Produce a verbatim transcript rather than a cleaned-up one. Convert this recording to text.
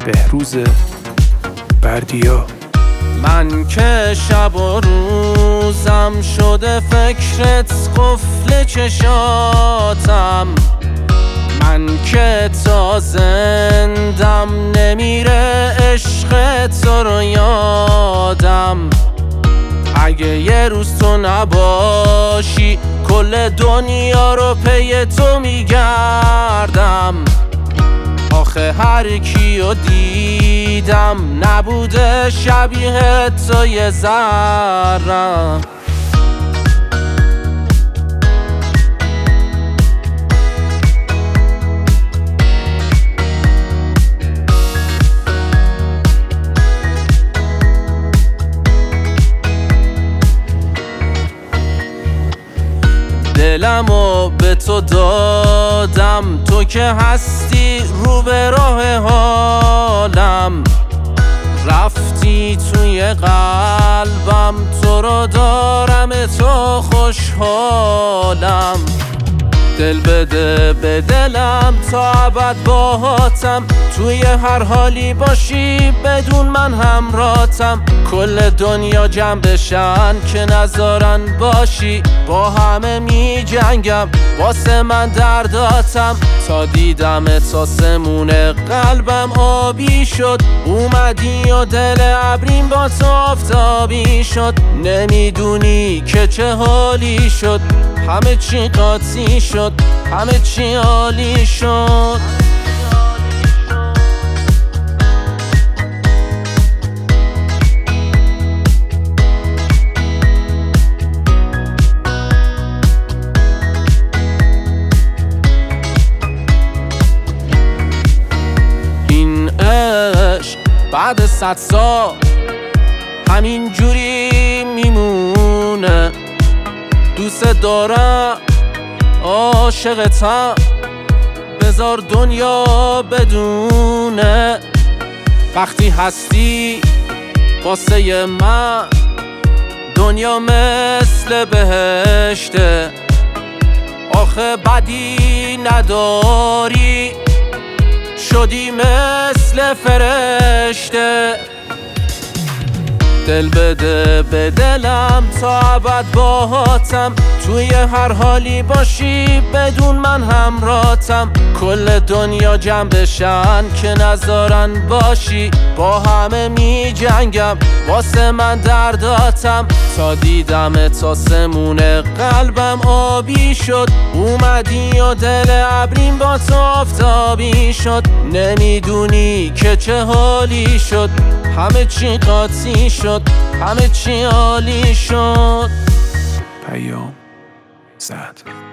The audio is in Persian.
بهروز بردیا. من که شب و روزم شده فکرت قفل چشاتم، من که تا زندم نمیره عشق تو رو یادم. اگه یه روز تو نباشی کل دنیا رو پی تو میگردم. آخه هر کیو دیدم نبوده شبیه تو یه ذره. دلمو به تو دادم، تو که هستی رو به راه حالم. رفتی توی قلبم، تو رو دارم تو خوشحالم. دل بده به دلم تا ابد باهاتم، توی هر حالی باشی بدون من همراهتم. کل دنیا جمع بشن که نذارن باشی، با همه می جنگم واسه من درداتم. تا دیدم ساسمون قلبم آبی شد، اومدی و دل ابریم با تو آفتابی شد. نمیدونی که چه حالی شد، همه چی قاطی شد، همه چی عالی شد. این عشق بعد صد سال همین جوری میمونه. دوست دارم، عاشقتم، بذار دنیا بدونه. وقتی هستی واسه من دنیا مثل بهشته. آخه بدی نداری، شدی مثل فرشته. دل بده به دلم تا ابد باهاتم، توی هر حالی باشی بدون من همراهتم. کل دنیا جمع بشن که نذارن باشی، با همه می جنگم واسه من درداتم. تا دیدم تاسمون قلبم آبی شد، اومدی و دل ابریم با تو آفتابی شد. نمیدونی که چه حالی شد، همه چی قاطی شد، همه چی عالی شد. پیام زد.